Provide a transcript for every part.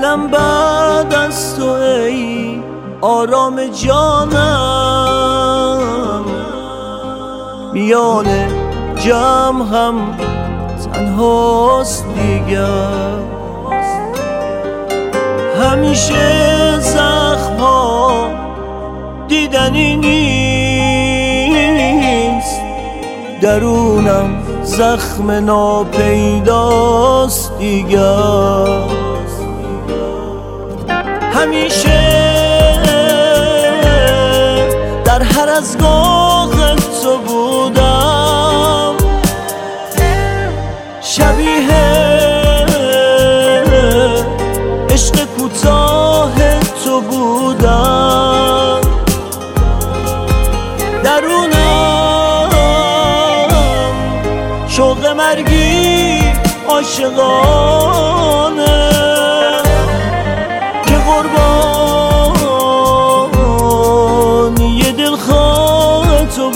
دلم بعد از تو ای آرام جانم، میان جمع هم تنهاست دیگر. همیشه زخم‌ها دیدنی نیست، درونم زخم ناپیداست دیگر. همیشه در هر از گاه تو بودم، شبیه عشق کوتاه تو بودم. درونم شوق مرگی عاشقانه که قربانی دلخواه تو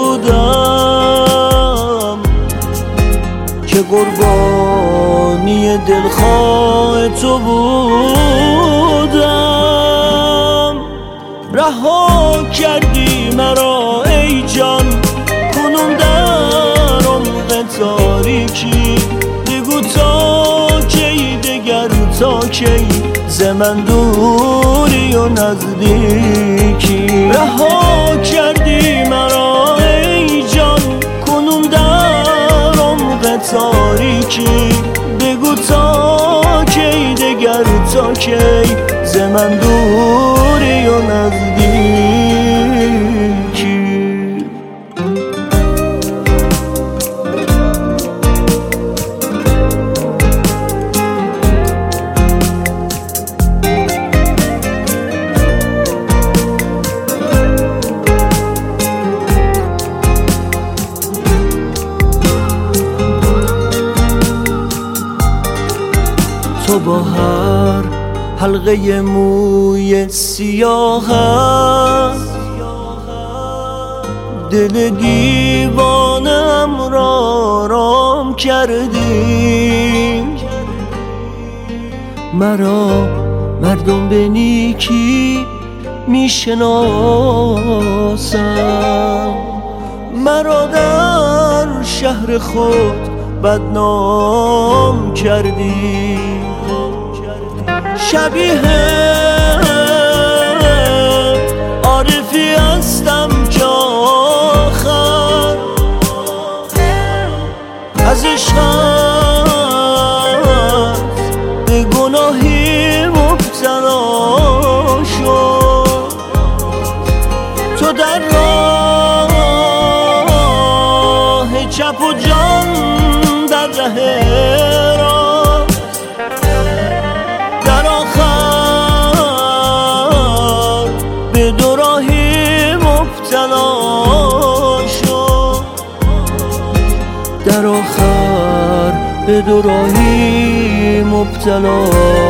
بودم، که قربانی دلخواه تو بودم. رها کردی مرا ای جان کنون در عمق تاریکی، بگو تا کی دگر، تا کی ز من دوری و نزدیکی. رها کردی مرا ای جان کنون در عمق تاریکی، بگو تا کی دگر، تا کی ز من دوری و نزدیکی. تو با هر حلقه موی سیاهت دل دیوانم را آرام کردی. مرا مردم به نیکی میشناسم، مرا در شهر خود بدنام کردی. شبیه عارفی هستم که آخر از عشقت به گناهی مبتلا شد. تو در راه چپ و جان در ره راست، در آخر به دوراهی مبتلا شد. در آخر به دوراهی مبتلا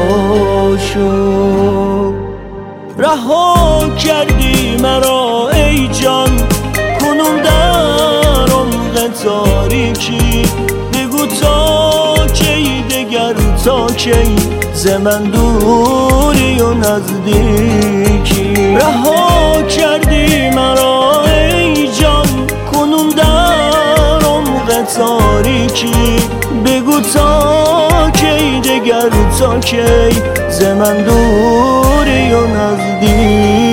شد. رها کردی مرا ای جان کنون در عمق تاریکی، بگو تا کی دگر، تا کی ز من دوری و نزدیکی. رها کردی مرا ای جان کنون در عمق تاریکی، بگو تا کی دگر، تا کی ز من دوری و نزدیکی.